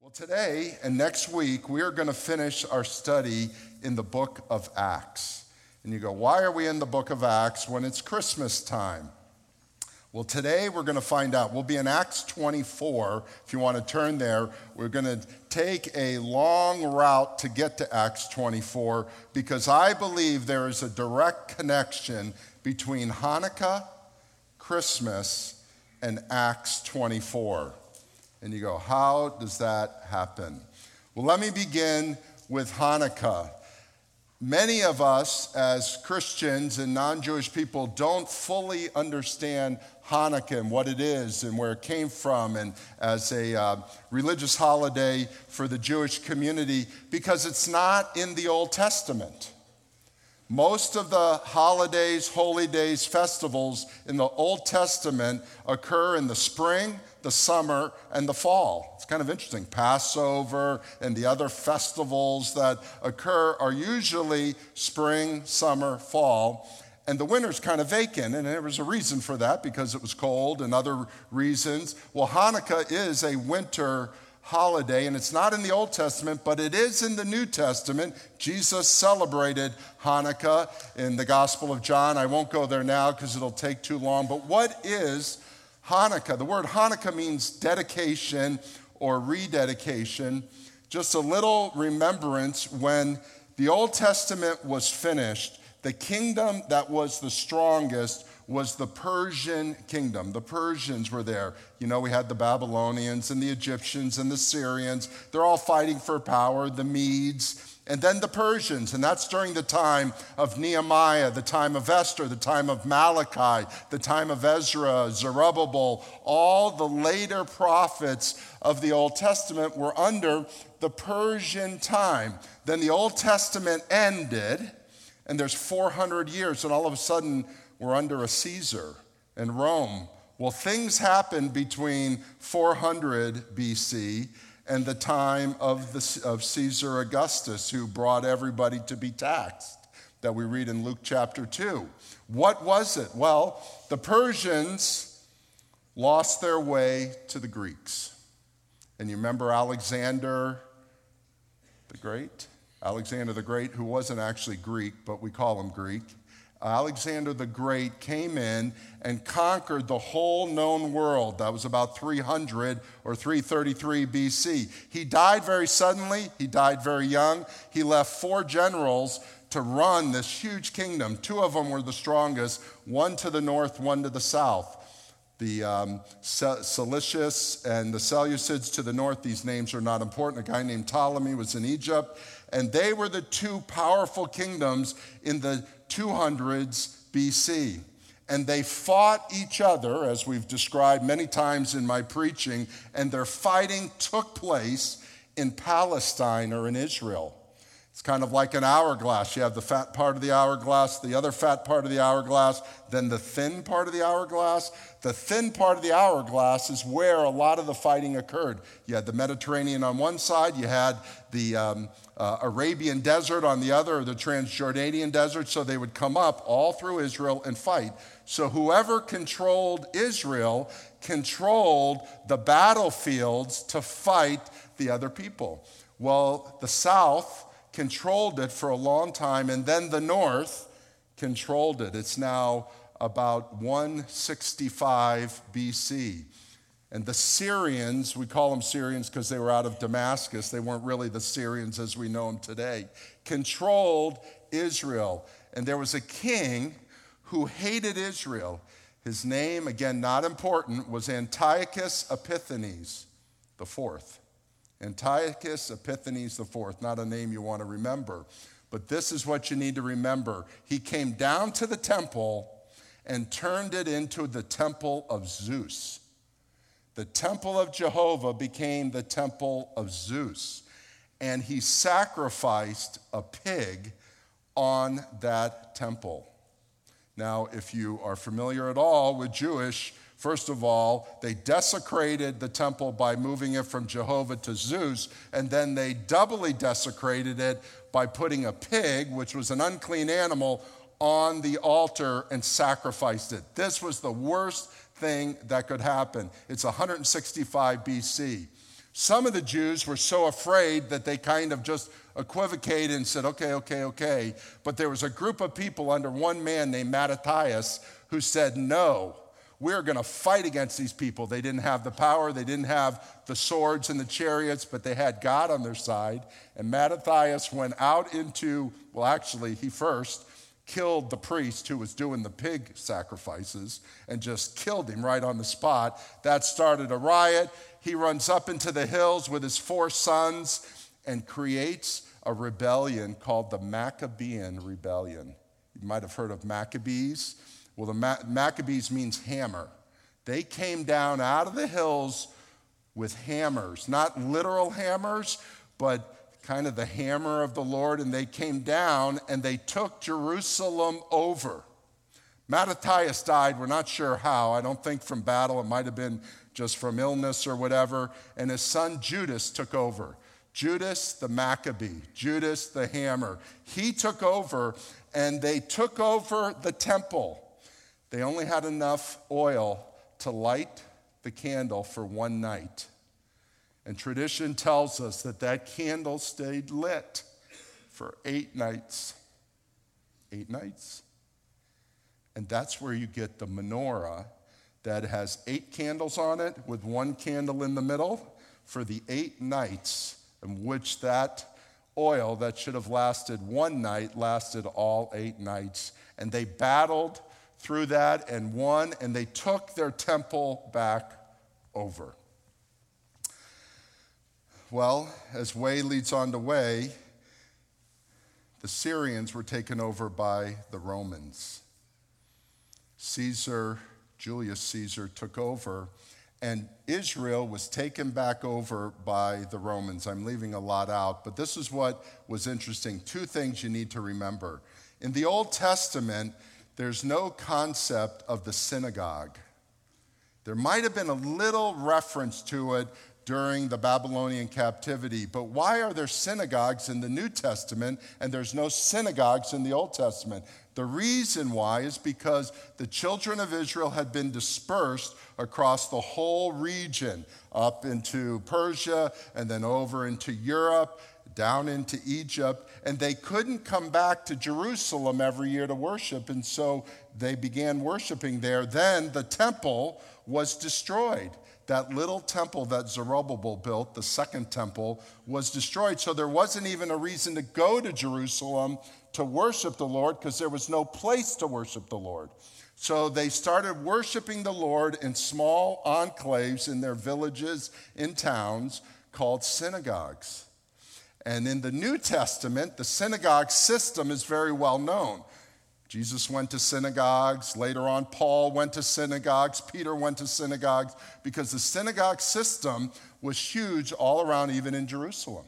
Well, today and next week, we are going to finish our study in the book of Acts. And you go, why are we in the book of Acts when it's Christmas time? Well, today we're going to find out. We'll be in Acts 24. If you want to turn there, we're going to take a long route to get to Acts 24 because I believe there is a direct connection between Hanukkah, Christmas, and Acts 24. And you go, how does that happen? Well, let me begin with Hanukkah. Many of us as Christians and non-Jewish people don't fully understand Hanukkah and what it is and where it came from and as a religious holiday for the Jewish community because it's not in the Old Testament. Most of the holidays, holy days, festivals in the Old Testament occur in the spring, the summer, and the fall. It's kind of interesting. Passover and the other festivals that occur are usually spring, summer, fall, and the winter's kind of vacant, and there was a reason for that because it was cold and other reasons. Well, Hanukkah is a winter holiday, and it's not in the Old Testament, but it is in the New Testament. Jesus celebrated Hanukkah in the Gospel of John. I won't go there now because it'll take too long, but what is Hanukkah? The word Hanukkah means dedication or rededication. Just a little remembrance, when the Old Testament was finished, the kingdom that was the strongest was the Persian kingdom. The Persians were there. You know, we had the Babylonians and the Egyptians and the Syrians. They're all fighting for power, the Medes, and then the Persians. And that's during the time of Nehemiah, the time of Esther, the time of Malachi, the time of Ezra, Zerubbabel. All the later prophets of the Old Testament were under the Persian time. Then the Old Testament ended, and there's 400 years, and all of a sudden, we're under a Caesar in Rome. Well, things happened between 400 BC and the time of Caesar Augustus, who brought everybody to be taxed, that we read in Luke chapter 2. What was it? Well, the Persians lost their way to the Greeks. And you remember Alexander the Great? Alexander the Great, who wasn't actually Greek, but we call him Greek. Alexander the Great came in and conquered the whole known world. That was about 300 or 333 BC. He died very suddenly. He died very young. He left 4 generals to run this huge kingdom. 2 of them were the strongest, one to the north, one to the south. The Seleucids and the Seleucids to the north, these names are not important. A guy named Ptolemy was in Egypt, and they were the 2 powerful kingdoms in the 200s BC. And they fought each other, as we've described many times in my preaching, and their fighting took place in Palestine or in Israel. It's kind of like an hourglass. You have the fat part of the hourglass, the other fat part of the hourglass, then the thin part of the hourglass. The thin part of the hourglass is where a lot of the fighting occurred. You had the Mediterranean on one side, you had the Arabian desert on the other, or the Transjordanian desert, so they would come up all through Israel and fight. So whoever controlled Israel controlled the battlefields to fight the other people. Well, the south controlled it for a long time, and then the north controlled it. It's now about 165 BC. And the Syrians, we call them Syrians because they were out of Damascus, they weren't really the Syrians as we know them today, controlled Israel. And there was a king who hated Israel. His name, again, not important, was Antiochus Epiphanes IV. Antiochus Epiphanes IV, not a name you want to remember. But this is what you need to remember. He came down to the temple and turned it into the temple of Zeus. The temple of Jehovah became the temple of Zeus. And he sacrificed a pig on that temple. Now, if you are familiar at all with Jewish, first of all, they desecrated the temple by moving it from Jehovah to Zeus, and then they doubly desecrated it by putting a pig, which was an unclean animal, on the altar and sacrificed it. This was the worst thing that could happen. It's 165 BC. Some of the Jews were so afraid that they kind of just equivocated and said, okay. But there was a group of people under one man named Mattathias who said, no, we're going to fight against these people. They didn't have the power, they didn't have the swords and the chariots, but they had God on their side. And Mattathias went out into, he first killed the priest who was doing the pig sacrifices and just killed him right on the spot. That started a riot. He runs up into the hills with his 4 sons and creates a rebellion called the Maccabean Rebellion. You might have heard of Maccabees. Well, the Maccabees means hammer. They came down out of the hills with hammers, not literal hammers, but kind of the hammer of the Lord, and they came down and they took Jerusalem over. Mattathias died, we're not sure how. I don't think from battle. It might have been just from illness or whatever. And his son Judas took over. Judas the Maccabee, Judas the hammer. He took over, and they took over the temple. They only had enough oil to light the candle for one night. And tradition tells us that that candle stayed lit for 8 nights. 8 nights. And that's where you get the menorah that has 8 candles on it with 1 candle in the middle for the 8 nights in which that oil that should have lasted 1 night lasted all 8 nights. And they battled through that and won, and they took their temple back over. Well, as way leads on to way, the Syrians were taken over by the Romans. Julius Caesar took over, and Israel was taken back over by the Romans. I'm leaving a lot out, but this is what was interesting. 2 things you need to remember. In the Old Testament, there's no concept of the synagogue. There might have been a little reference to it during the Babylonian captivity, but why are there synagogues in the New Testament and there's no synagogues in the Old Testament? The reason why is because the children of Israel had been dispersed across the whole region, up into Persia and then over into Europe, down into Egypt, and they couldn't come back to Jerusalem every year to worship, and so they began worshiping there. Then the temple was destroyed. That little temple that Zerubbabel built, the second temple, was destroyed. So there wasn't even a reason to go to Jerusalem to worship the Lord because there was no place to worship the Lord. So they started worshiping the Lord in small enclaves in their villages, in towns, called synagogues. And in the New Testament, the synagogue system is very well known. Jesus went to synagogues. Later on, Paul went to synagogues. Peter went to synagogues because the synagogue system was huge all around, even in Jerusalem.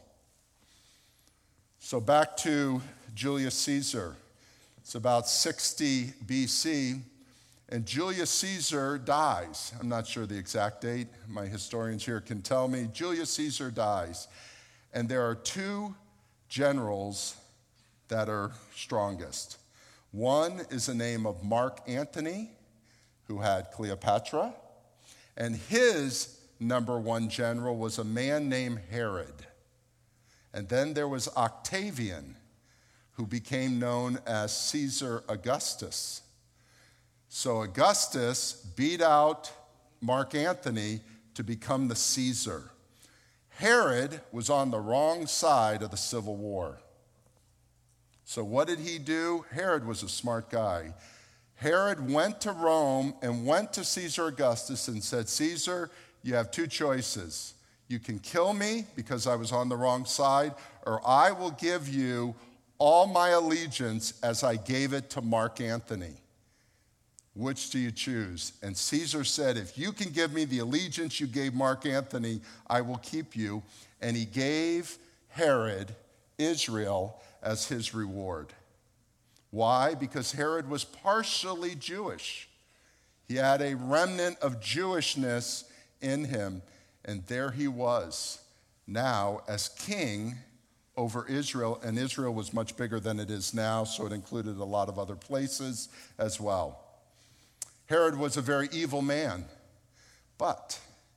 So back to Julius Caesar. It's about 60 BC, and Julius Caesar dies. I'm not sure the exact date. My historians here can tell me. Julius Caesar dies, and there are 2 generals that are strongest. One is the name of Mark Antony, who had Cleopatra, and his number 1 general was a man named Herod. And then there was Octavian, who became known as Caesar Augustus. So Augustus beat out Mark Antony to become the Caesar. Herod was on the wrong side of the Civil War. So what did he do? Herod was a smart guy. Herod went to Rome and went to Caesar Augustus and said, Caesar, you have 2 choices. You can kill me because I was on the wrong side, or I will give you all my allegiance as I gave it to Mark Antony. Which do you choose? And Caesar said, if you can give me the allegiance you gave Mark Antony, I will keep you. And he gave Herod Israel as his reward. Why? Because Herod was partially Jewish. He had a remnant of Jewishness in him, and there he was now as king over Israel, and Israel was much bigger than it is now, so it included a lot of other places as well. Herod was a very evil man, but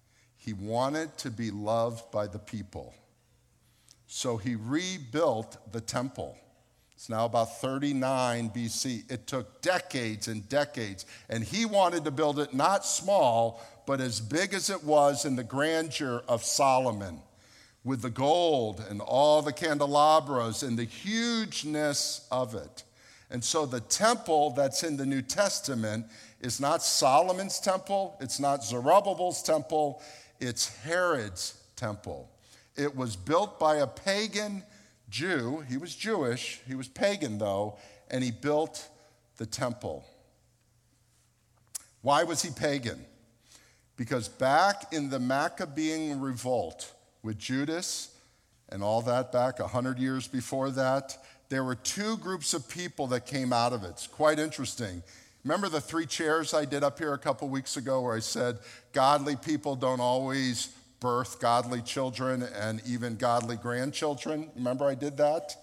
He wanted to be loved by the people. So he rebuilt the temple. It's now about 39 BC. It took decades and decades, and he wanted to build it not small, but as big as it was in the grandeur of Solomon, with the gold and all the candelabras and the hugeness of it. And so the temple that's in the New Testament is not Solomon's temple, it's not Zerubbabel's temple, it's Herod's temple. It was built by a pagan Jew. He was Jewish, he was pagan though, and he built the temple. Why was he pagan? Because back in the Maccabean revolt with Judas and all that back 100 years before that, there were two groups of people that came out of it. It's quite interesting. Remember the 3 chairs I did up here a couple weeks ago where I said godly people don't always birth godly children and even godly grandchildren? Remember I did that?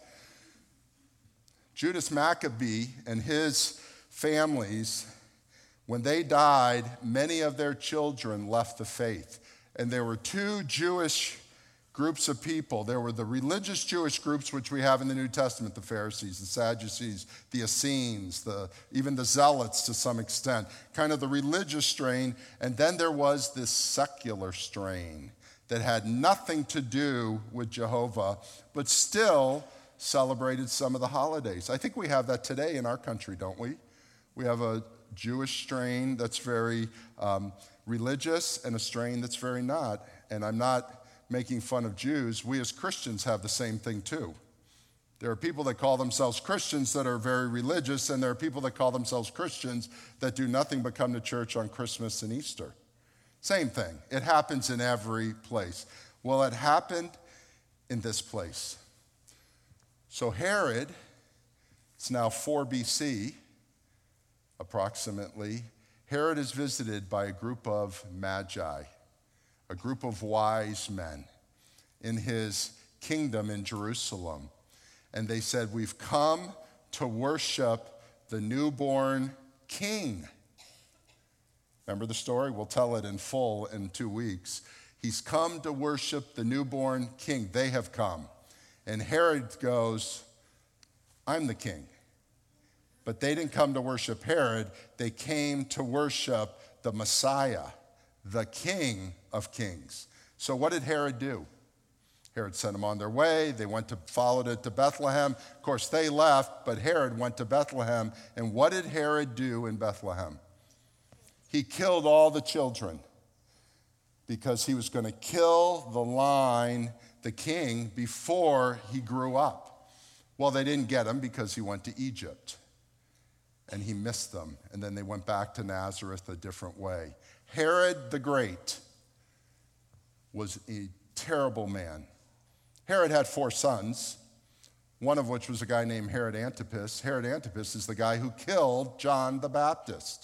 Judas Maccabee and his families, when they died, many of their children left the faith. And there were 2 Jewish groups of people. There were the religious Jewish groups, which we have in the New Testament, the Pharisees, the Sadducees, the Essenes, even the Zealots to some extent, kind of the religious strain. And then there was this secular strain that had nothing to do with Jehovah, but still celebrated some of the holidays. I think we have that today in our country, don't we? We have a Jewish strain that's very religious and a strain that's very not. And I'm not making fun of Jews. We as Christians have the same thing too. There are people that call themselves Christians that are very religious, and there are people that call themselves Christians that do nothing but come to church on Christmas and Easter. Same thing. It happens in every place. Well, it happened in this place. So Herod, it's now 4 BC, approximately. Herod is visited by a group of magi, a group of wise men in his kingdom in Jerusalem. And they said, we've come to worship the newborn king. Remember the story? We'll tell it in full in 2 weeks. He's come to worship the newborn king. They have come. And Herod goes, I'm the king. But they didn't come to worship Herod. They came to worship the Messiah, the King of Kings. So what did Herod do? Herod sent them on their way. They followed it to Bethlehem. Of course, they left, but Herod went to Bethlehem. And what did Herod do in Bethlehem? He killed all the children because he was going to kill the king, before he grew up. Well, they didn't get him because he went to Egypt. And he missed them. And then they went back to Nazareth a different way. Herod the Great was a terrible man. Herod had 4 sons, one of which was a guy named Herod Antipas. Herod Antipas is the guy who killed John the Baptist.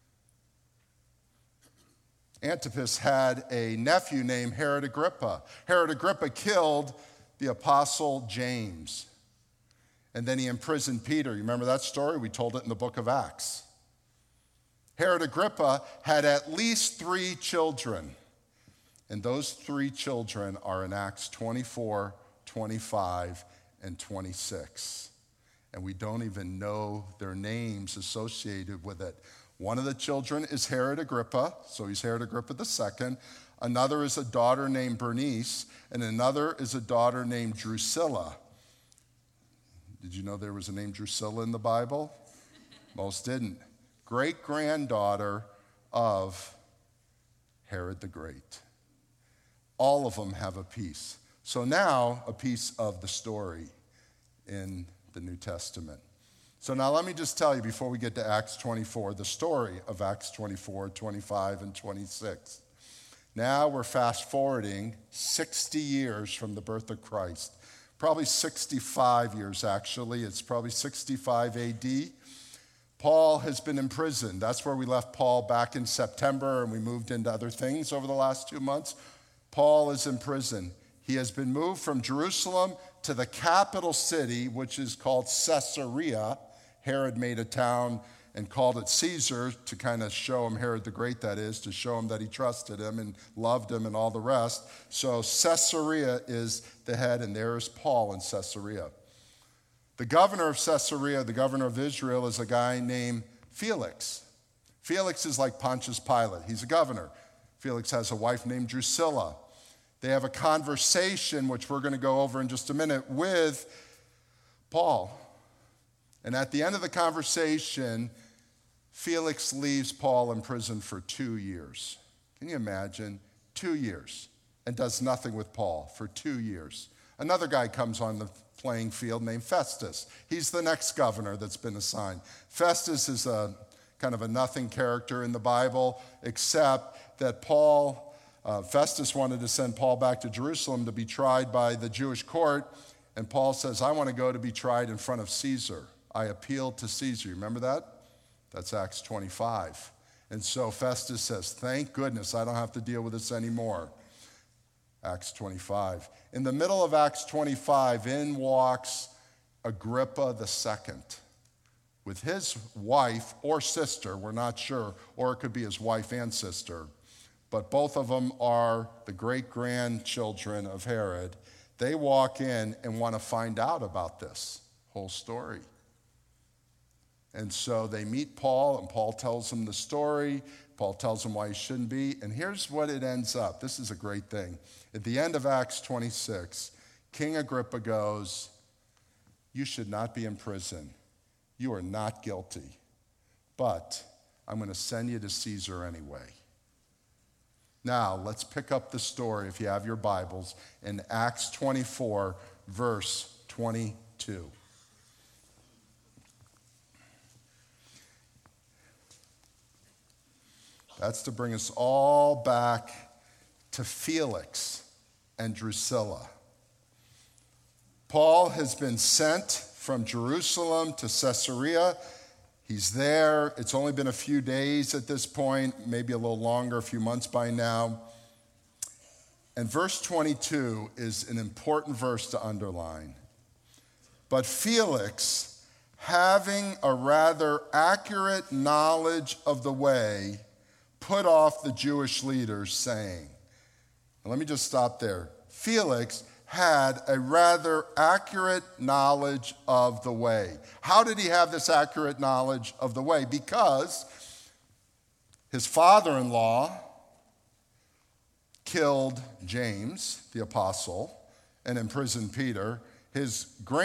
Antipas had a nephew named Herod Agrippa. Herod Agrippa killed the apostle James. And then he imprisoned Peter. You remember that story? We told it in the book of Acts. Herod Agrippa had at least 3 children. And those 3 children are in Acts 24, 25, and 26. And we don't even know their names associated with it. One of the children is Herod Agrippa, so he's Herod Agrippa II. Another is a daughter named Bernice, and another is a daughter named Drusilla. Did you know there was a name Drusilla in the Bible? Most didn't. Great-granddaughter of Herod the Great. All of them have a piece. So now, a piece of the story in the New Testament. So now let me just tell you before we get to Acts 24, the story of Acts 24, 25, and 26. Now we're fast forwarding 60 years from the birth of Christ. Probably 65 years, actually. It's probably 65 AD. Paul has been imprisoned. That's where we left Paul back in September, and we moved into other things over the last 2 months. Paul is in prison. He has been moved from Jerusalem to the capital city, which is called Caesarea. Herod made a town and called it Caesar to kind of show him, Herod the Great that is, to show him that he trusted him and loved him and all the rest. So Caesarea is the head, and there is Paul in Caesarea. The governor of Caesarea, the governor of Israel, is a guy named Felix. Felix is like Pontius Pilate. He's a governor. Felix has a wife named Drusilla. They have a conversation, which we're going to go over in just a minute, with Paul. And at the end of the conversation, Felix leaves Paul in prison for 2 years. Can you imagine? 2 years. And does nothing with Paul for 2 years. Another guy comes on the playing field named Festus. He's the next governor that's been assigned. Festus is a kind of a nothing character in the Bible, except that Festus wanted to send Paul back to Jerusalem to be tried by the Jewish court, and Paul says, I want to go to be tried in front of Caesar. I appealed to Caesar. You remember that? That's Acts 25. And so Festus says, thank goodness I don't have to deal with this anymore. Acts 25. In the middle of Acts 25, in walks Agrippa II with his wife or sister, we're not sure, or it could be his wife and sister, but both of them are the great-grandchildren of Herod. They walk in and want to find out about this whole story. And so they meet Paul, and Paul tells them the story. Paul tells them why he shouldn't be. And here's what it ends up. This is a great thing. At the end of Acts 26, King Agrippa goes, you should not be in prison. You are not guilty. But I'm going to send you to Caesar anyway. Now, let's pick up the story, if you have your Bibles, in Acts 24, verse 22. That's to bring us all back to Felix and Drusilla. Paul has been sent from Jerusalem to Caesarea. He's there. It's only been a few days at this point, maybe a little longer, a few months by now. And verse 22 is an important verse to underline. But Felix, having a rather accurate knowledge of the way, put off the Jewish leaders, saying, and let me just stop there. Felix had a rather accurate knowledge of the way. How did he have this accurate knowledge of the way? Because his father-in-law killed James, the apostle, and imprisoned Peter. His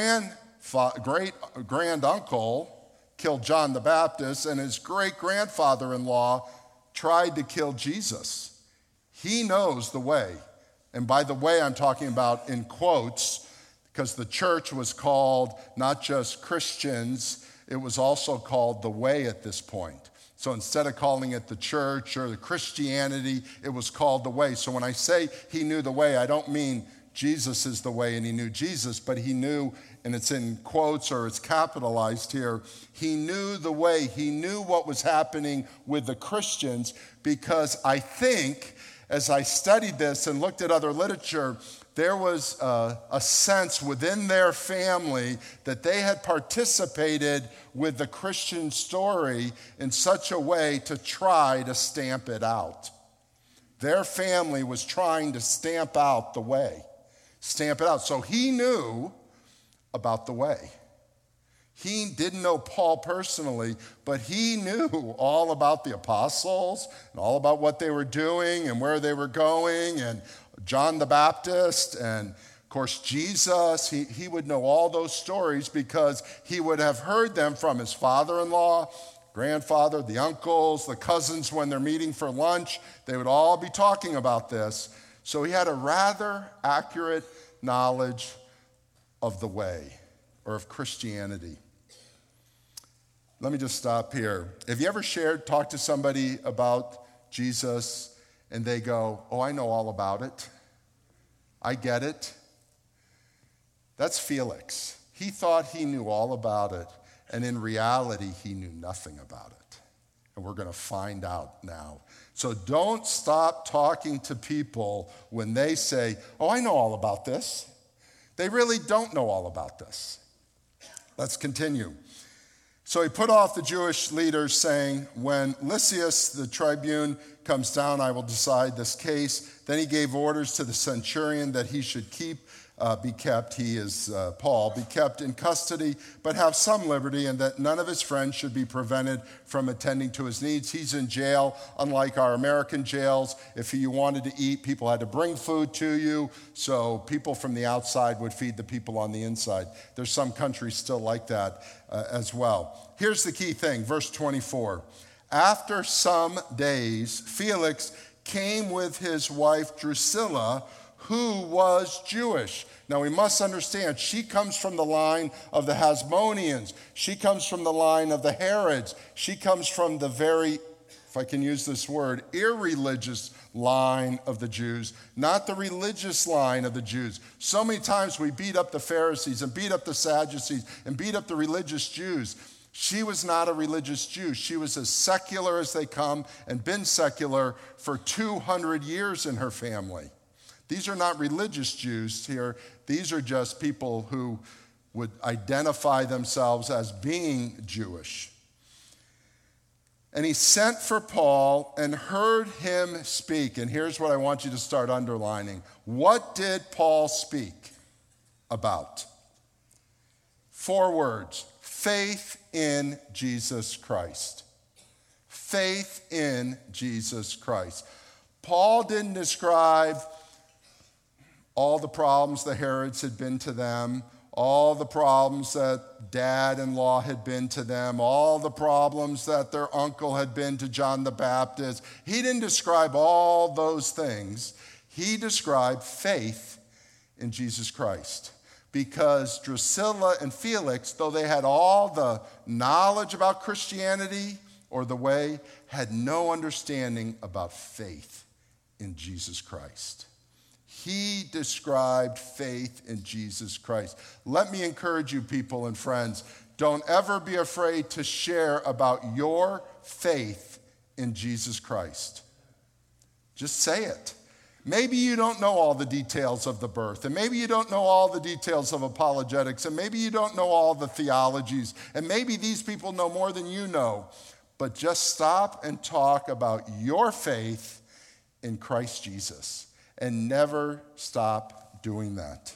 great-granduncle killed John the Baptist, and his great-grandfather-in-law tried to kill Jesus. He knows the way. And by the way, I'm talking about in quotes, because the church was called not just Christians, it was also called the way at this point. So instead of calling it the church or the Christianity, it was called the way. So when I say he knew the way, I don't mean Jesus is the way and he knew Jesus, but he knew, and it's in quotes or it's capitalized here, he knew the way. He knew what was happening with the Christians, because I think as I studied this and looked at other literature, there was a sense within their family that they had participated with the Christian story in such a way to try to stamp it out. Their family was trying to stamp out the way, stamp it out. So he knew about the way. He didn't know Paul personally, but he knew all about the apostles and all about what they were doing and where they were going, and John the Baptist and, of course, Jesus. He would know all those stories because he would have heard them from his father-in-law, grandfather, the uncles, the cousins. When they're meeting for lunch, they would all be talking about this. So he had a rather accurate knowledge of the way, or of Christianity. Let me just stop here. Have you ever talked to somebody about Jesus and they go, oh, I know all about it. I get it. That's Felix. He thought he knew all about it, and in reality, he knew nothing about it. And we're going to find out now. So don't stop talking to people when they say, oh, I know all about this. They really don't know all about this. Let's continue. So he put off the Jewish leaders, saying, when Lysias, the tribune, comes down, I will decide this case. Then he gave orders to the centurion that he should be kept, he is Paul, be kept in custody, but have some liberty, and that none of his friends should be prevented from attending to his needs. He's in jail, unlike our American jails. If you wanted to eat, people had to bring food to you, so people from the outside would feed the people on the inside. There's some countries still like that as well. Here's the key thing, verse 24. After some days, Felix came with his wife Drusilla, who was Jewish. Now we must understand, she comes from the line of the Hasmoneans. She comes from the line of the Herods. She comes from the very, if I can use this word, irreligious line of the Jews, not the religious line of the Jews. So many times we beat up the Pharisees and beat up the Sadducees and beat up the religious Jews. She was not a religious Jew. She was as secular as they come and been secular for 200 years in her family. These are not religious Jews here. These are just people who would identify themselves as being Jewish. And he sent for Paul and heard him speak. And here's what I want you to start underlining. What did Paul speak about? 4 words. Faith in Jesus Christ. Faith in Jesus Christ. Paul didn't describe all the problems the Herods had been to them, all the problems that dad-in-law had been to them, all the problems that their uncle had been to John the Baptist. He didn't describe all those things. He described faith in Jesus Christ. Because Drusilla and Felix, though they had all the knowledge about Christianity or the way, had no understanding about faith in Jesus Christ. He described faith in Jesus Christ. Let me encourage you, people and friends, don't ever be afraid to share about your faith in Jesus Christ. Just say it. Maybe you don't know all the details of the birth, and maybe you don't know all the details of apologetics, and maybe you don't know all the theologies, and maybe these people know more than you know, but just stop and talk about your faith in Christ Jesus. And never stop doing that.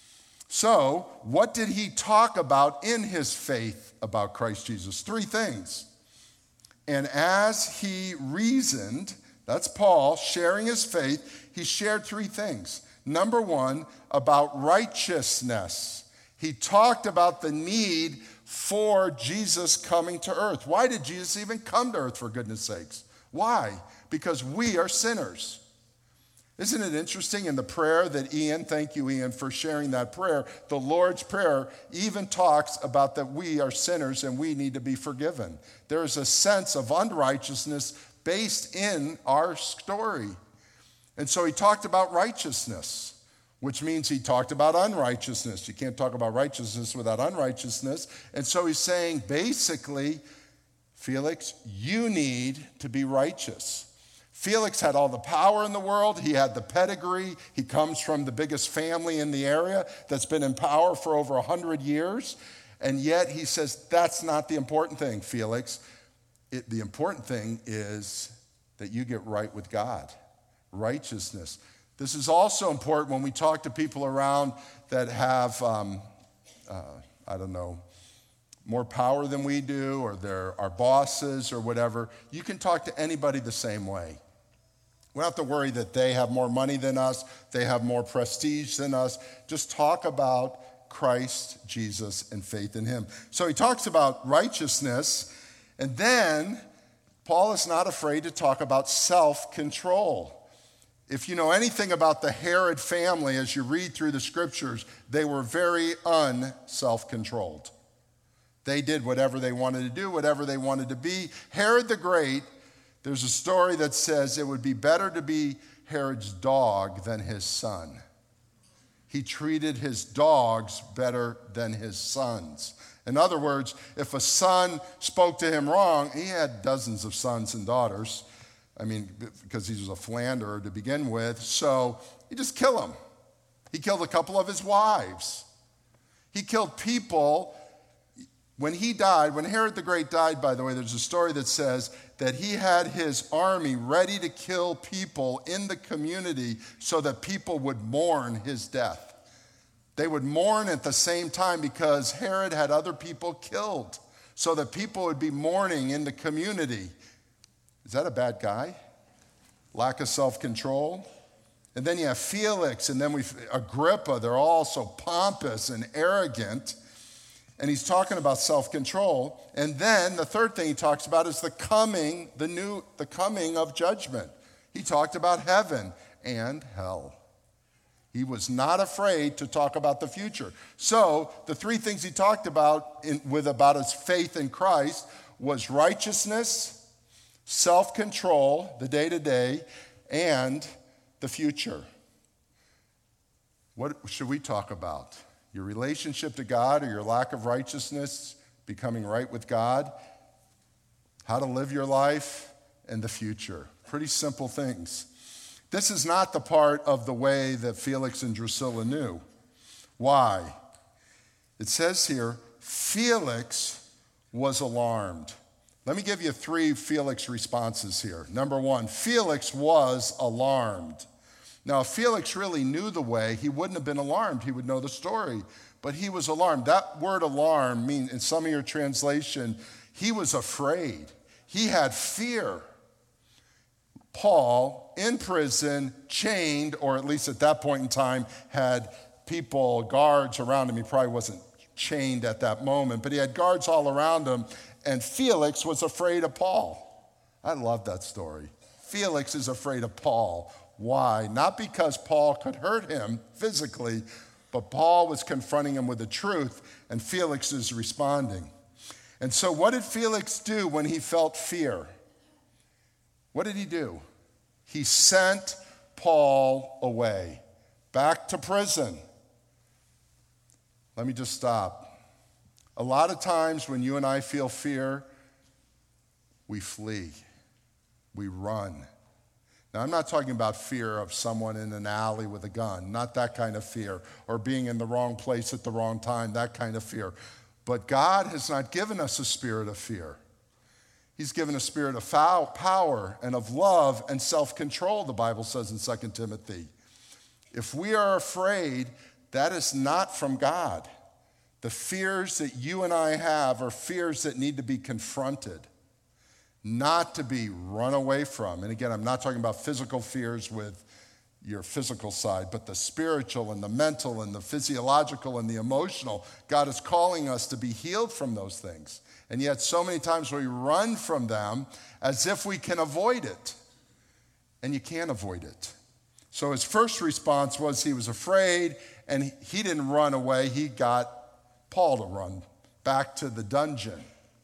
So, what did he talk about in his faith about Christ Jesus? 3 things. And as he reasoned, that's Paul sharing his faith, he shared 3 things. Number 1, about righteousness. He talked about the need for Jesus coming to earth. Why did Jesus even come to earth, for goodness sakes? Why? Because we are sinners. Isn't it interesting in the prayer that Ian, thank you Ian for sharing that prayer, the Lord's Prayer even talks about that we are sinners and we need to be forgiven. There is a sense of unrighteousness based in our story. And so he talked about righteousness, which means he talked about unrighteousness. You can't talk about righteousness without unrighteousness. And so he's saying basically, Felix, you need to be righteous. Felix had all the power in the world. He had the pedigree. He comes from the biggest family in the area that's been in power for over 100 years. And yet he says, that's not the important thing, Felix. The important thing is that you get right with God. Righteousness. This is also important when we talk to people around that have, more power than we do, or they're our bosses or whatever. You can talk to anybody the same way. We don't have to worry that they have more money than us, they have more prestige than us. Just talk about Christ Jesus and faith in him. So he talks about righteousness, and then Paul is not afraid to talk about self-control. If you know anything about the Herod family, as you read through the scriptures, they were very unself-controlled. They did whatever they wanted to do, whatever they wanted to be. Herod the Great, there's a story that says it would be better to be Herod's dog than his son. He treated his dogs better than his sons. In other words, if a son spoke to him wrong, he had dozens of sons and daughters. Because he was a philanderer to begin with, so he just kill him. He killed a couple of his wives. He killed people When he died, when Herod the Great died, by the way, there's a story that says that he had his army ready to kill people in the community so that people would mourn his death. They would mourn at the same time because Herod had other people killed, so that people would be mourning in the community. Is that a bad guy? Lack of self-control? And then you have Felix, and then Agrippa. They're all so pompous and arrogant. And he's talking about self-control. And then the third thing he talks about is the coming of judgment. He talked about heaven and hell. He was not afraid to talk about the future. So the three things he talked about about his faith in Christ was righteousness, self-control, the day-to-day, and the future. What should we talk about? Your relationship to God or your lack of righteousness, becoming right with God, how to live your life, and the future. Pretty simple things. This is not the part of the way that Felix and Drusilla knew. Why? It says here, Felix was alarmed. Let me give you 3 Felix responses here. Number 1, Felix was alarmed. Now, if Felix really knew the way, he wouldn't have been alarmed. He would know the story. But he was alarmed. That word alarm means, in some of your translation, he was afraid. He had fear. Paul, in prison, chained, or at least at that point in time, had people, guards around him. He probably wasn't chained at that moment, but he had guards all around him, and Felix was afraid of Paul. I love that story. Felix is afraid of Paul. Why? Not because Paul could hurt him physically, but Paul was confronting him with the truth, and Felix is responding. And so what did Felix do when he felt fear? What did he do? He sent Paul away, back to prison. Let me just stop. A lot of times when you and I feel fear, we flee, we run. Now, I'm not talking about fear of someone in an alley with a gun, not that kind of fear, or being in the wrong place at the wrong time, that kind of fear. But God has not given us a spirit of fear. He's given a spirit of power and of love and self-control, the Bible says in 2 Timothy. If we are afraid, that is not from God. The fears that you and I have are fears that need to be confronted, not to be run away from. And again, I'm not talking about physical fears with your physical side, but the spiritual and the mental and the physiological and the emotional. God is calling us to be healed from those things. And yet so many times we run from them as if we can avoid it. And you can't avoid it. So his first response was he was afraid, and he didn't run away. He got Paul to run back to the dungeon.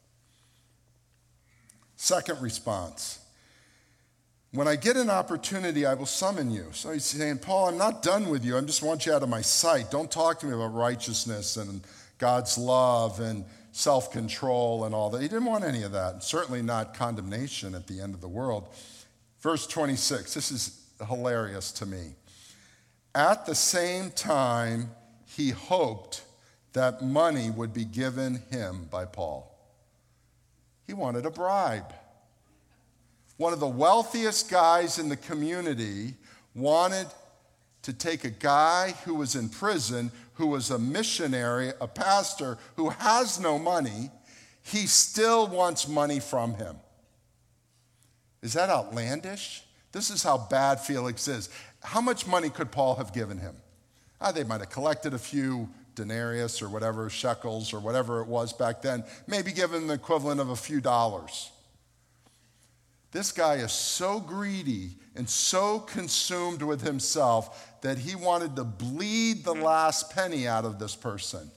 Second response, when I get an opportunity, I will summon you. So he's saying, Paul, I'm not done with you. I just want you out of my sight. Don't talk to me about righteousness and God's love and self-control and all that. He didn't want any of that, certainly not condemnation at the end of the world. Verse 26, this is hilarious to me. At the same time, he hoped that money would be given him by Paul. He wanted a bribe. One of the wealthiest guys in the community wanted to take a guy who was in prison, who was a missionary, a pastor, who has no money. He still wants money from him. Is that outlandish? This is how bad Felix is. How much money could Paul have given him? They might have collected a few denarius or whatever, shekels or whatever it was back then, maybe given the equivalent of a few dollars. This guy is so greedy and so consumed with himself that he wanted to bleed the last penny out of this person.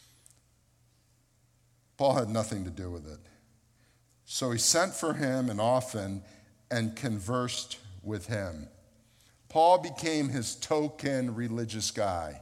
Paul had nothing to do with it. So he sent for him and often and conversed with him. Paul became his token religious guy.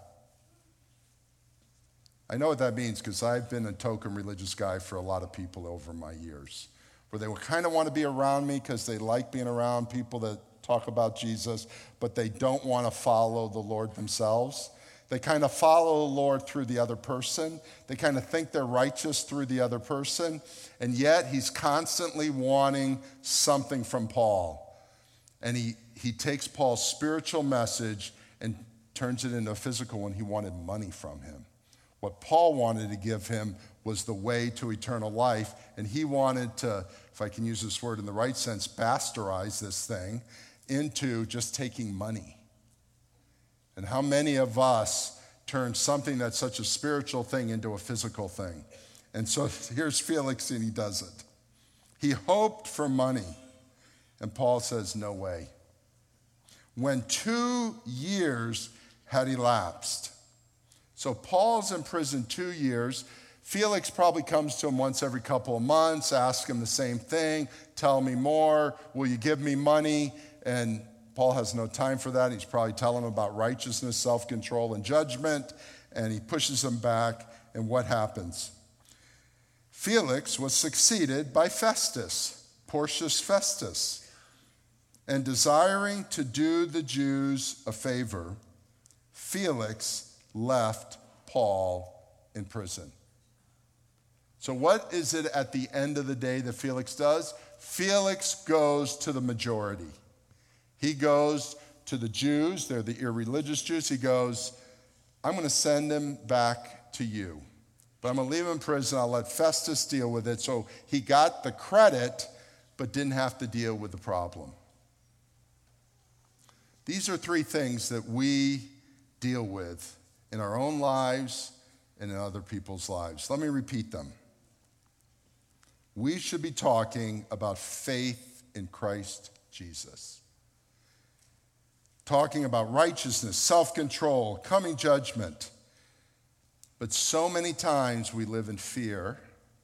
I know what that means because I've been a token religious guy for a lot of people over my years, where they kind of want to be around me because they like being around people that talk about Jesus, but they don't want to follow the Lord themselves. They kind of follow the Lord through the other person. They kind of think they're righteous through the other person. And yet he's constantly wanting something from Paul. And he takes Paul's spiritual message and turns it into a physical one. He wanted money from him. What Paul wanted to give him was the way to eternal life. And he wanted to, if I can use this word in the right sense, bastardize this thing into just taking money. And how many of us turn something that's such a spiritual thing into a physical thing? And so here's Felix, and he does it. He hoped for money. And Paul says, no way. When 2 years had elapsed. So Paul's in prison 2 years. Felix probably comes to him once every couple of months, asks him the same thing. Tell me more. Will you give me money? And Paul has no time for that. He's probably telling him about righteousness, self-control, and judgment. And he pushes him back. And what happens? Felix was succeeded by Festus, Porcius Festus. And desiring to do the Jews a favor, Felix left Paul in prison. So what is it at the end of the day that Felix does? Felix goes to the majority. He goes to the Jews. They're the irreligious Jews. He goes, I'm going to send him back to you. But I'm going to leave him in prison. I'll let Festus deal with it. So he got the credit, but didn't have to deal with the problem. These are 3 things that we deal with in our own lives and in other people's lives. Let me repeat them. We should be talking about faith in Christ Jesus. Talking about righteousness, self-control, coming judgment. But so many times we live in fear.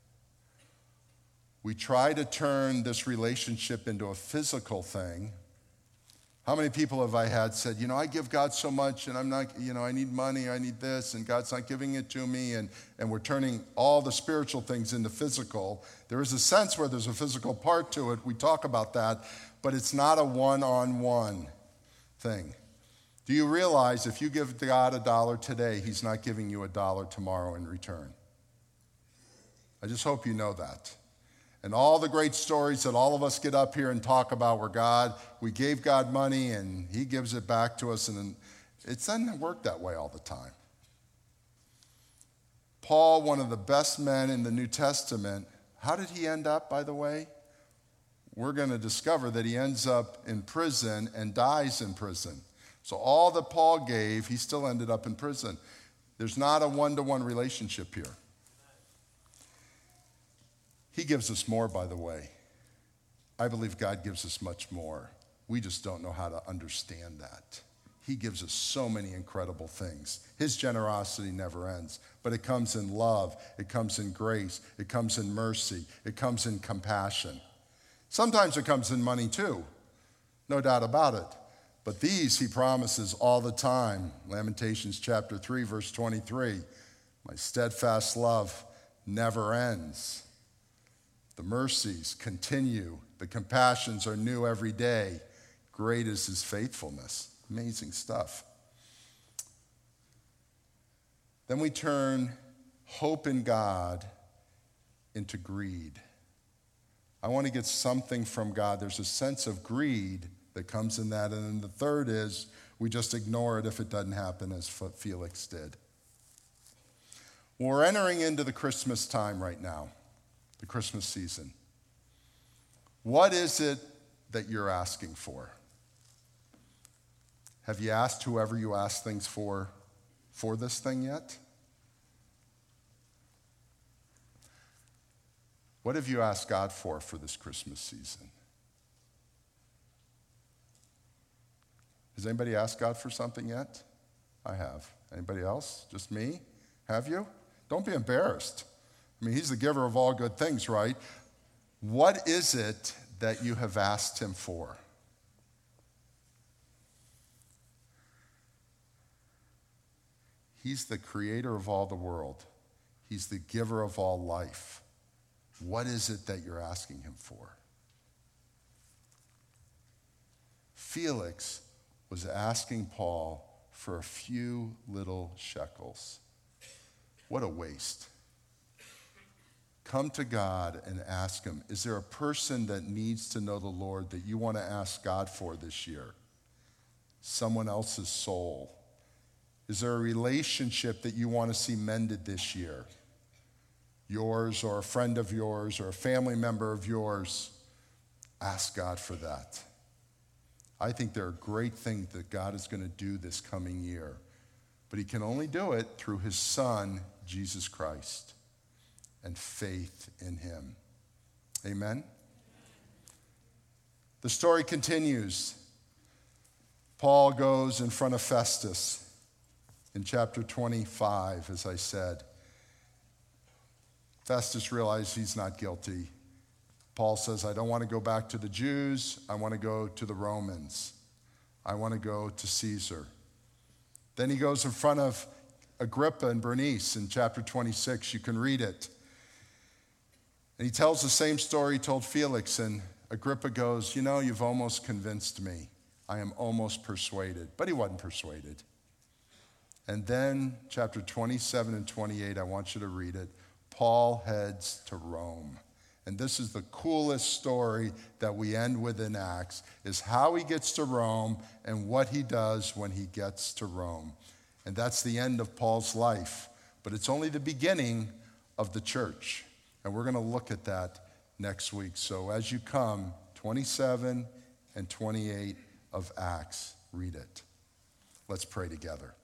We try to turn this relationship into a physical thing. How many people have I had said, I give God so much and I'm not, I need money, I need this, and God's not giving it to me, and we're turning all the spiritual things into physical. There is a sense where there's a physical part to it. We talk about that, but it's not a one-on-one thing. Do you realize if you give God $1 today, he's not giving you $1 tomorrow in return? I just hope you know that. And all the great stories that all of us get up here and talk about where we gave God money and he gives it back to us, and it doesn't work that way all the time. Paul, one of the best men in the New Testament, how did he end up, by the way? We're going to discover that he ends up in prison and dies in prison. So all that Paul gave, he still ended up in prison. There's not a one-to-one relationship here. He gives us more, by the way. I believe God gives us much more. We just don't know how to understand that. He gives us so many incredible things. His generosity never ends, but it comes in love, it comes in grace, it comes in mercy, it comes in compassion. Sometimes it comes in money too, no doubt about it. But these he promises all the time. Lamentations chapter 3, verse 23, my steadfast love never ends. The mercies continue. The compassions are new every day. Great is his faithfulness. Amazing stuff. Then we turn hope in God into greed. I want to get something from God. There's a sense of greed that comes in that. And then the third is we just ignore it if it doesn't happen, as Felix did. Well, we're entering into the Christmas time right now. The Christmas season. What is it that you're asking for? Have you asked whoever you ask things for this thing yet? What have you asked God for this Christmas season? Has anybody asked God for something yet? I have. Anybody else? Just me? Have you? Don't be embarrassed. I mean, he's the giver of all good things, right? What is it that you have asked him for? He's the creator of all the world. He's the giver of all life. What is it that you're asking him for? Felix was asking Paul for a few little shekels. What a waste. Come to God and ask him, is there a person that needs to know the Lord that you want to ask God for this year? Someone else's soul. Is there a relationship that you want to see mended this year? Yours or a friend of yours or a family member of yours? Ask God for that. I think there are great things that God is going to do this coming year, but he can only do it through his Son, Jesus Christ, and faith in him. Amen? The story continues. Paul goes in front of Festus in chapter 25, as I said. Festus realized he's not guilty. Paul says, I don't want to go back to the Jews. I want to go to the Romans. I want to go to Caesar. Then he goes in front of Agrippa and Bernice in chapter 26. You can read it. And he tells the same story he told Felix. And Agrippa goes, you've almost convinced me. I am almost persuaded. But he wasn't persuaded. And then chapter 27 and 28, I want you to read it. Paul heads to Rome. And this is the coolest story that we end with in Acts, is how he gets to Rome and what he does when he gets to Rome. And that's the end of Paul's life. But it's only the beginning of the church. And we're going to look at that next week. So as you come, 27 and 28 of Acts, read it. Let's pray together.